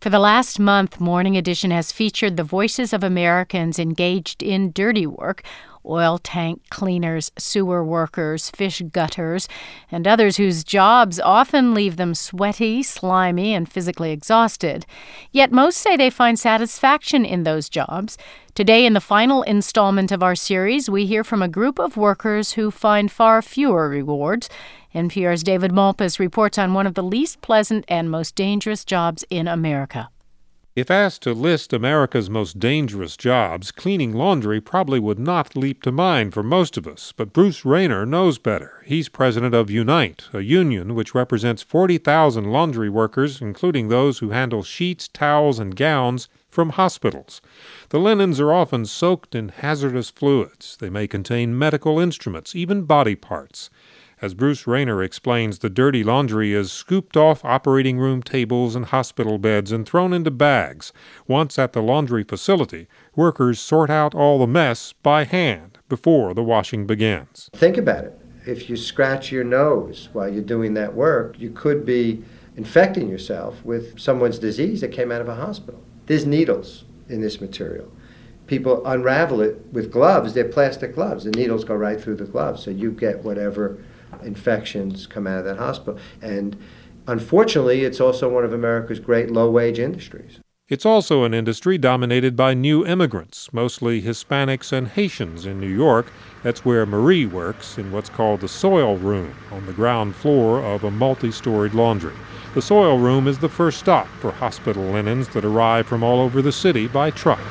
For the last month, Morning Edition has featured the voices of Americans engaged in dirty work: oil tank cleaners, sewer workers, fish gutters, and others whose jobs often leave them sweaty, slimy, and physically exhausted. Yet most say they find satisfaction in those jobs. Today, in the final installment of our series, we hear from a group of workers who find far fewer rewards. NPR's David Malpass reports on one of the least pleasant and most dangerous jobs in America. If asked to list America's most dangerous jobs, cleaning laundry probably would not leap to mind for most of us. But Bruce Rayner knows better. He's president of Unite, a union which represents 40,000 laundry workers, including those who handle sheets, towels, and gowns from hospitals. The linens are often soaked in hazardous fluids. They may contain medical instruments, even body parts. As Bruce Rayner explains, the dirty laundry is scooped off operating room tables and hospital beds and thrown into bags. Once at the laundry facility, workers sort out all the mess by hand before the washing begins. Think about it. If you scratch your nose while you're doing that work, you could be infecting yourself with someone's disease that came out of a hospital. There's needles in this material. People unravel it with gloves. They're plastic gloves. The needles go right through the gloves, so you get whatever infections come out of that hospital. And unfortunately, it's also one of America's great low-wage industries. It's also an industry dominated by new immigrants, mostly Hispanics and Haitians in New York. That's where Marie works, in what's called the soil room, on the ground floor of a multi-storied laundry. The soil room is the first stop for hospital linens that arrive from all over the city by truck.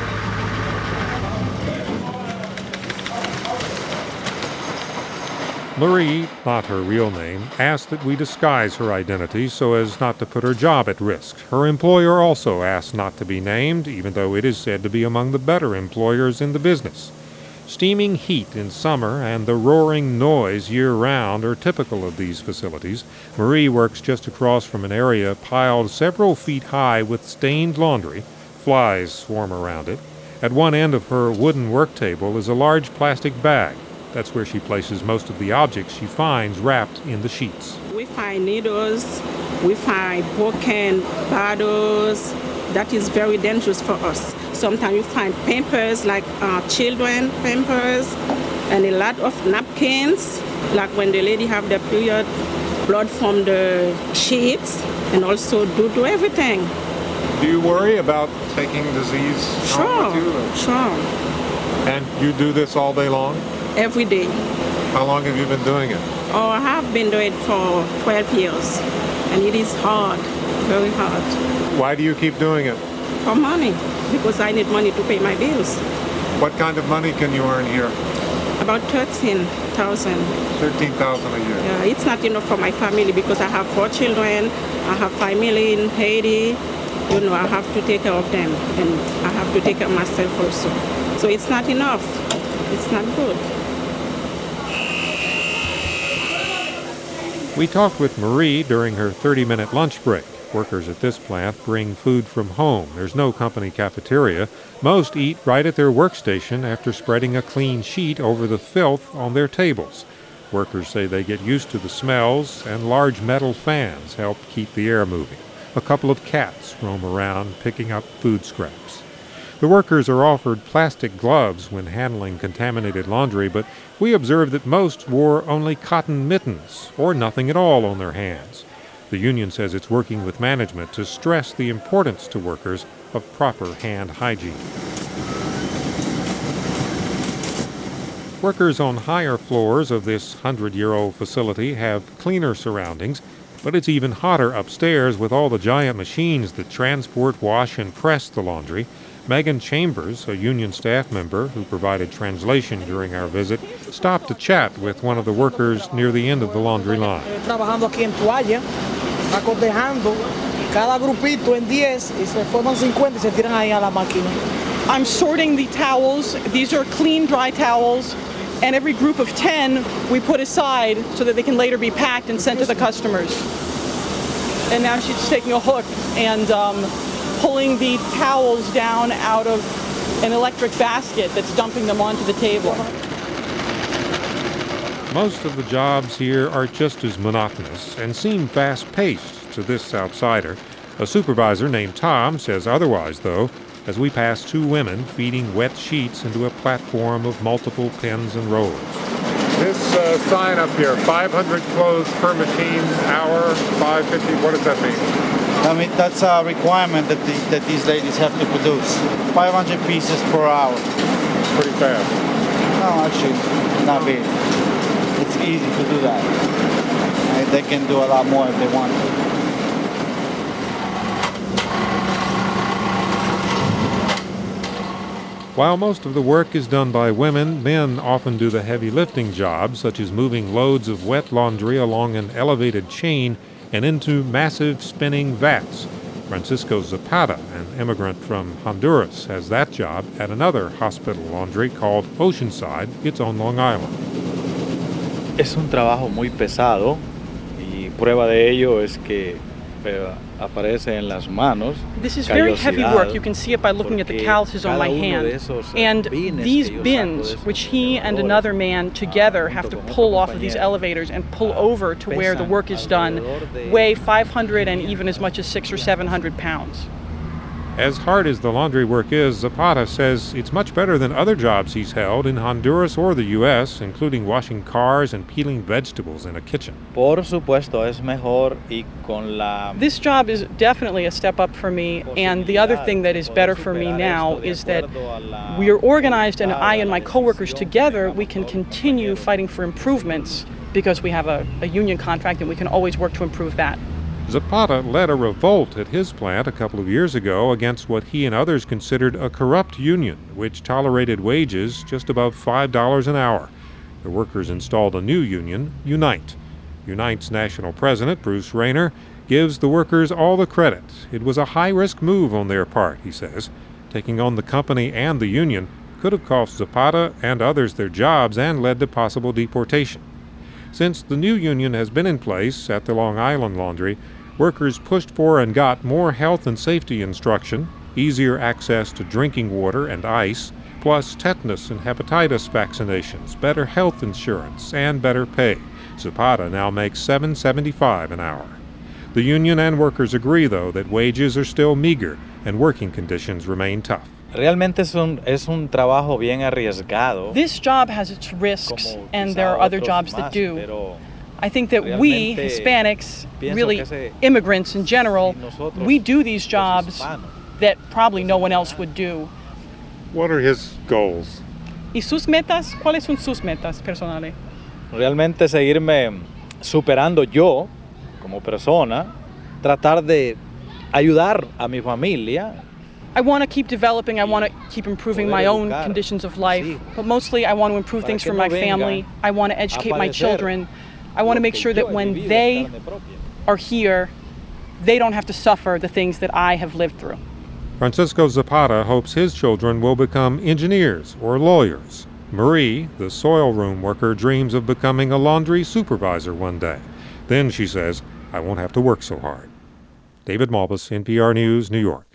Marie, not her real name, asked that we disguise her identity so as not to put her job at risk. Her employer also asked not to be named, even though it is said to be among the better employers in the business. Steaming heat in summer and the roaring noise year-round are typical of these facilities. Marie works just across from an area piled several feet high with stained laundry. Flies swarm around it. At one end of her wooden work table is a large plastic bag. That's where she places most of the objects she finds wrapped in the sheets. We find needles, we find broken bottles. That is very dangerous for us. Sometimes you find pampers, like children pampers, and a lot of napkins, like when the lady have the period, blood from the sheets, and also do everything. Do you worry about taking disease home with you? Sure. And you do this all day long? Every day. How long have you been doing it? Oh, I have been doing it for 12 years, and it is hard, very hard. Why do you keep doing it? For money, because I need money to pay my bills. What kind of money can you earn here? About 13,000. 13,000 a year? Yeah, it's not enough for my family because I have 4 children, I have family in Haiti. You know, I have to take care of them, and I have to take care of myself also. So it's not enough. It's not good. We talked with Marie during her 30-minute lunch break. Workers at this plant bring food from home. There's no company cafeteria. Most eat right at their workstation after spreading a clean sheet over the filth on their tables. Workers say they get used to the smells, and large metal fans help keep the air moving. A couple of cats roam around picking up food scraps. The workers are offered plastic gloves when handling contaminated laundry, but we observed that most wore only cotton mittens or nothing at all on their hands. The union says it's working with management to stress the importance to workers of proper hand hygiene. Workers on higher floors of this 100-year-old facility have cleaner surroundings, but it's even hotter upstairs with all the giant machines that transport, wash, and press the laundry. Megan Chambers, a union staff member who provided translation during our visit, stopped to chat with one of the workers near the end of the laundry line. Trabajando aquí en toalla, acotejando, cada grupito en 10 y se forman 50 y se tiran ahí a la máquina. I'm sorting the towels. These are clean, dry towels. And every group of 10 we put aside so that they can later be packed and sent to the customers. And now she's taking a hook and pulling the towels down out of an electric basket that's dumping them onto the table. Most of the jobs here are just as monotonous and seem fast-paced to this outsider. A supervisor named Tom says otherwise, though, as we pass two women feeding wet sheets into a platform of multiple pins and rollers. This sign up here, 500 clothes per machine hour, 550, what does that mean? I mean, that's a requirement that these ladies have to produce. 500 pieces per hour. Pretty fast. No, actually, not big. It's easy to do that. And they can do a lot more if they want to. While most of the work is done by women, men often do the heavy lifting jobs, such as moving loads of wet laundry along an elevated chain and into massive spinning vats. Francisco Zapata, an immigrant from Honduras, has that job at another hospital laundry called Oceanside. It's on Long Island. Es un trabajo muy pesado y prueba de ello es que aparece en las manos. This is very heavy work. You can see it by looking at the calluses on my hand. And these bins, which he and another man together have to pull off of these elevators and pull over to where the work is done, weigh 500 and even as much as 600 or 700 pounds. As hard as the laundry work is, Zapata says it's much better than other jobs he's held in Honduras or the U.S., including washing cars and peeling vegetables in a kitchen. Por supuesto, es mejor y con la... This job is definitely a step up for me, and the other thing that is better for me now is that we are organized, and I and my coworkers together, we can continue fighting for improvements because we have a union contract and we can always work to improve that. Zapata led a revolt at his plant a couple of years ago against what he and others considered a corrupt union, which tolerated wages just above $5 an hour. The workers installed a new union, Unite. Unite's national president, Bruce Rayner, gives the workers all the credit. It was a high-risk move on their part, he says. Taking on the company and the union could have cost Zapata and others their jobs and led to possible deportation. Since the new union has been in place at the Long Island Laundry, workers pushed for and got more health and safety instruction, easier access to drinking water and ice, plus tetanus and hepatitis vaccinations, better health insurance, and better pay. Zapata now makes $7.75 an hour. The union and workers agree, though, that wages are still meager and working conditions remain tough. Realmente es un trabajo bien arriesgado. This job has its risks, and there are other jobs that do. I think that we, Hispanics, really immigrants in general, we do these jobs that probably no one else would do. What are his goals? ¿Y sus metas? ¿Cuáles son sus metas personales? Realmente seguirme superando yo como persona, tratar de ayudar a mi familia. I want to keep developing, I want to keep improving my own conditions of life, but mostly I want to improve things for my family. I want to educate my children. I want to make sure that when they are here, they don't have to suffer the things that I have lived through. Francisco Zapata hopes his children will become engineers or lawyers. Marie, the soil room worker, dreams of becoming a laundry supervisor one day. Then, she says, I won't have to work so hard. David Malbus, NPR News, New York.